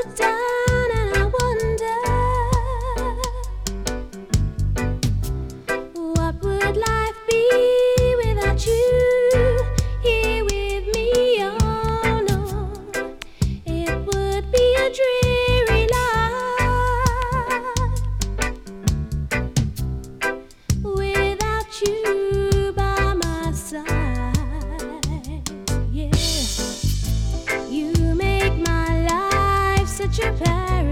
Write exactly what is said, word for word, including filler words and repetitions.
look down and I wonder, what would life be without you here with me? Oh no, it would be a dreary life without you by my side. Yeah, you make my life such a paradise.